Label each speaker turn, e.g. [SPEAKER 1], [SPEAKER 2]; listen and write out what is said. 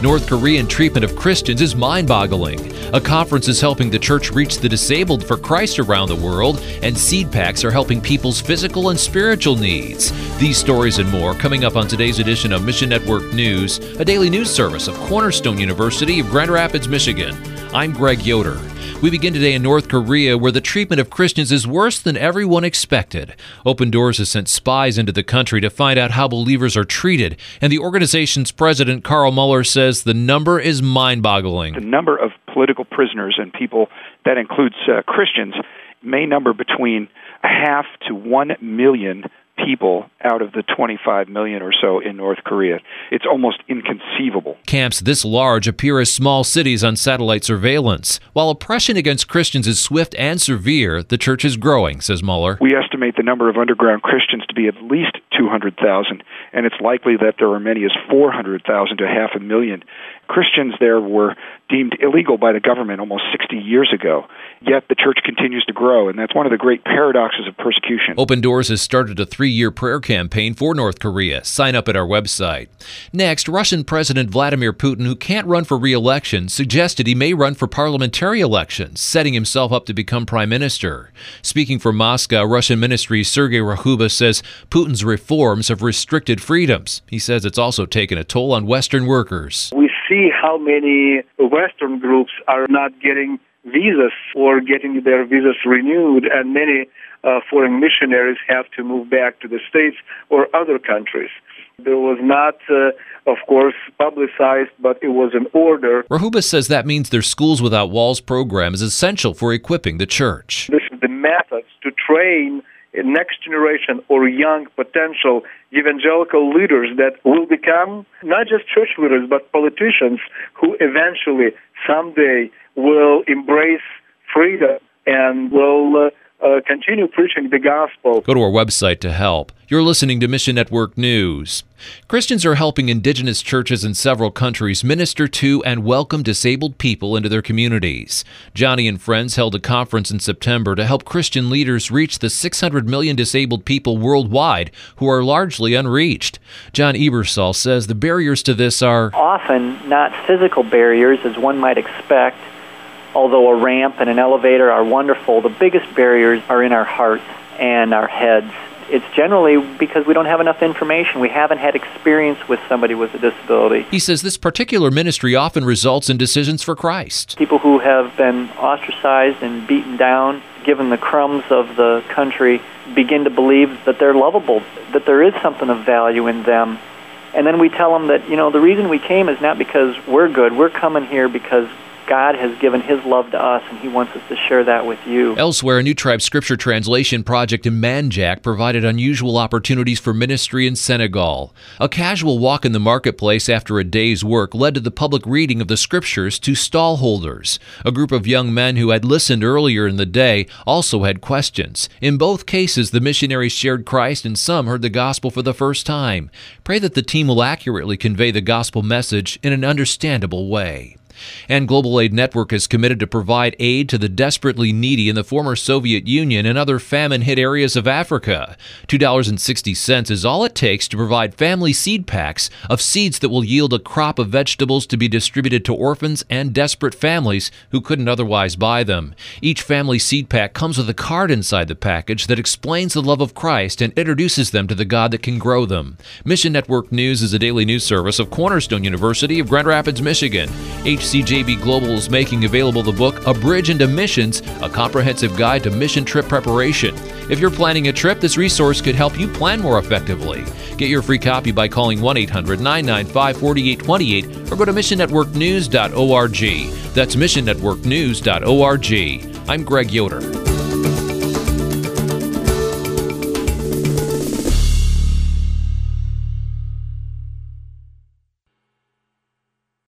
[SPEAKER 1] North Korean treatment of Christians is mind-boggling. A conference is helping the church reach the disabled for Christ around the world, and seed packs are helping people's physical and spiritual needs. These stories and more coming up on today's edition of Mission Network News, a daily news service of Cornerstone University of Grand Rapids, Michigan. I'm Greg Yoder. We begin today in North Korea, where the treatment of Christians is worse than everyone expected. Open Doors has sent spies into the country to find out how believers are treated, and the organization's president, Carl Muller, says the number is mind-boggling.
[SPEAKER 2] The number of political prisoners and people, that includes Christians, may number between 0.5 to 1 million people out of the 25 million or so in North Korea. It's almost inconceivable.
[SPEAKER 1] Camps this large appear as small cities on satellite surveillance. While oppression against Christians is swift and severe, the church is growing, says Muller.
[SPEAKER 2] We estimate the number of underground Christians to be at least 200,000, and it's likely that there are many as 400,000 to 500,000. Christians there were deemed illegal by the government almost 60 years ago, yet the church continues to grow, and that's one of the great paradoxes of persecution.
[SPEAKER 1] Open Doors has started a 3-year prayer campaign for North Korea. Sign up at our website. Next, Russian President Vladimir Putin, who can't run for re-election, suggested he may run for parliamentary elections, setting himself up to become prime minister. Speaking from Moscow, Russian Ministry Sergei Rakhuba says Putin's reforms have restricted freedoms. He says it's also taken a toll on Western workers.
[SPEAKER 3] We see how many Western groups are not getting visas or getting their visas renewed, and many foreign missionaries have to move back to the States or other countries. There was not, of course, publicized, but it was an order.
[SPEAKER 1] Rakhuba says that means their Schools Without Walls program is essential for equipping the church.
[SPEAKER 3] This is the methods to train a next generation or young potential evangelical leaders that will become not just church leaders, but politicians who eventually, someday, will embrace freedom and will continue preaching the gospel.
[SPEAKER 1] Go to our website to help. You're listening to Mission Network News. Christians are helping indigenous churches in several countries minister to and welcome disabled people into their communities. Johnny and Friends held a conference in September to help Christian leaders reach the 600 million disabled people worldwide who are largely unreached. John Ebersol says the barriers to this are
[SPEAKER 4] often not physical barriers as one might expect. Although a ramp and an elevator are wonderful, the biggest barriers are in our hearts and our heads. It's generally because we don't have enough information. We haven't had experience with somebody with a disability.
[SPEAKER 1] He says this particular ministry often results in decisions for Christ.
[SPEAKER 4] People who have been ostracized and beaten down, given the crumbs of the country, begin to believe that they're lovable, that there is something of value in them. And then we tell them that, the reason we came is not because we're good. We're coming here because God has given His love to us, and He wants us to share that with you.
[SPEAKER 1] Elsewhere, a New Tribe Scripture translation project in Manjack provided unusual opportunities for ministry in Senegal. A casual walk in the marketplace after a day's work led to the public reading of the Scriptures to stallholders. A group of young men who had listened earlier in the day also had questions. In both cases, the missionaries shared Christ, and some heard the gospel for the first time. Pray that the team will accurately convey the gospel message in an understandable way. And Global Aid Network is committed to provide aid to the desperately needy in the former Soviet Union and other famine-hit areas of Africa. $2.60 is all it takes to provide family seed packs of seeds that will yield a crop of vegetables to be distributed to orphans and desperate families who couldn't otherwise buy them. Each family seed pack comes with a card inside the package that explains the love of Christ and introduces them to the God that can grow them. Mission Network News is a daily news service of Cornerstone University of Grand Rapids, Michigan. HCJB Global is making available the book A Bridge into Missions, a comprehensive guide to mission trip preparation. If you're planning a trip, this resource could help you plan more effectively. Get your free copy by calling 1-800-995-4828 or go to missionnetworknews.org. That's missionnetworknews.org. I'm Greg Yoder.